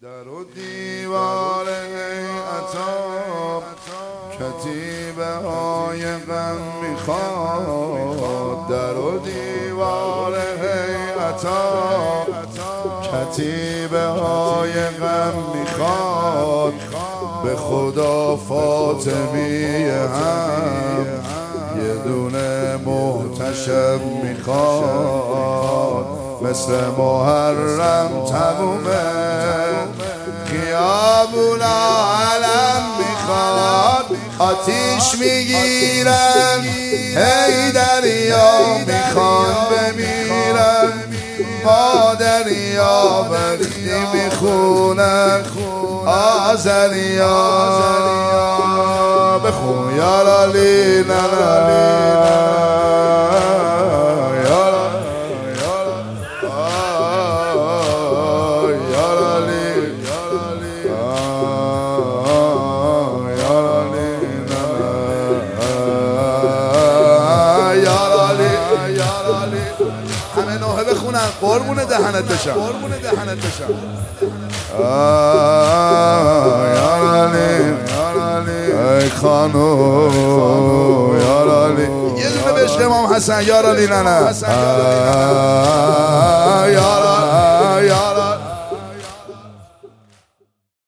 در و دیوار هیئتم کتیبه های غم میخواد. در و دیوار هیئتم کتیبه های غم میخواد. به خدا فاطمی هم یه دونه محتشم میخواد. مثل محرم تمومه خیابونا علم میخواد. آتیش میگیرن هی دریا میخوان بمیرن. با دریا وقتی میخونن آذریا بخون یارالی ننا همه نوحه بخونن قربون دهنت بشم. یارالی ای خانو یارالی یه دونه به عشق امام حسن یارالی نه